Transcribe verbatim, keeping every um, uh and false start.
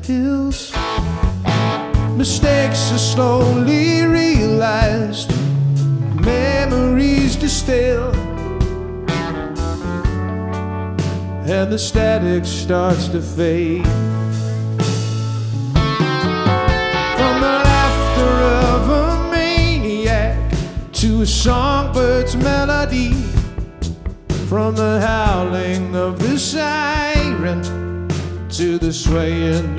hills. Mistakes are slowly realized, memories distilled, and the static starts to fade. From the laughter of a maniac to a songbird's melody, from the howling of the siren to the swaying